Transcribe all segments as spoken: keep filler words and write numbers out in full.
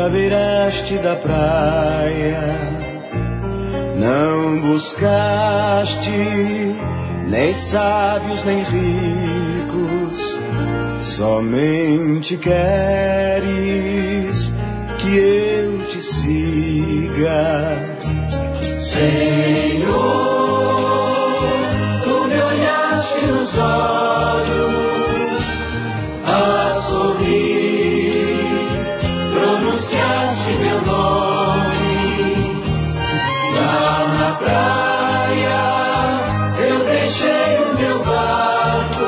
à beiraste da praia, não buscaste nem sábios nem ricos, somente queres que eu te siga. Senhor, tu me olhaste nos olhos a sorrir, pronunciaste meu nome lá na praia. Eu deixei o meu barco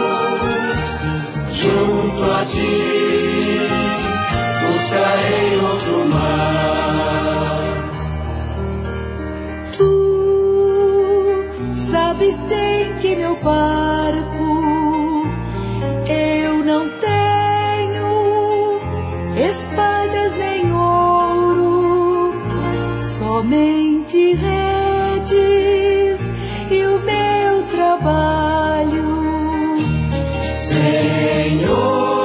junto a ti, buscarei outro mar. Tu sabes bem que meu barco eu não tenho espadas nem ouro, somente redes e o meu trabalho. Senhor,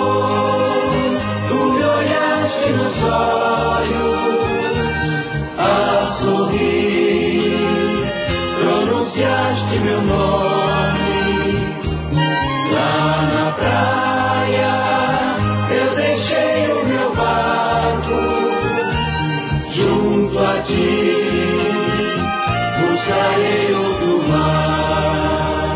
tu me olhaste nos olhos a sorrir, pronunciaste meu nome lá na praia. Eu deixei o meu barco junto a ti, buscarei outro mar.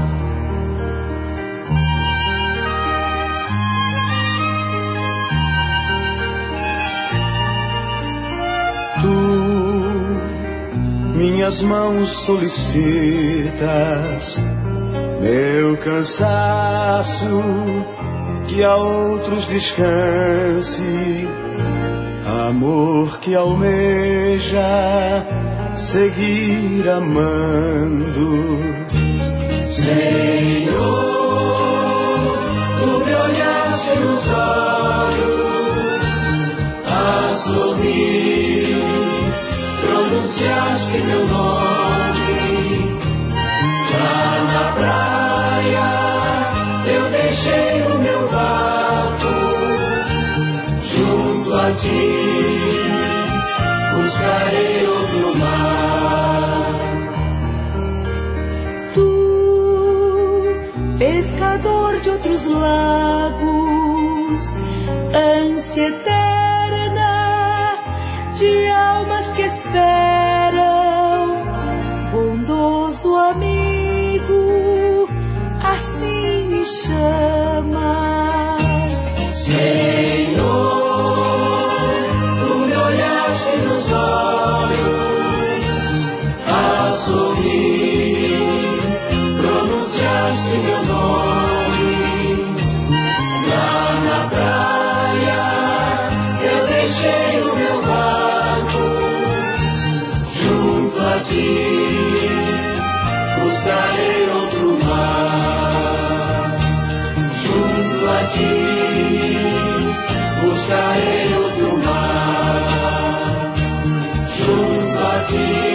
Tu minhas mãos solicitas, meu cansaço que a outros descanse, amor que almeja seguir amando. Senhor, tu me olhaste nos olhos a sorrir, pronunciaste meu nome lá na praia. Eu deixei o meu barco junto a ti, buscarei outro mar. Tu, pescador de outros lagos, ânsia eterna de almas que esperam, bondoso amigo, assim me chamas. Senhor, tu me olhaste nos olhos a sorrir, pronunciaste meu nome lá na praia. Eu deixei o meu barco junto a ti, buscarei outro mar. Junto a ti, buscarei outro mar. Junto a ti.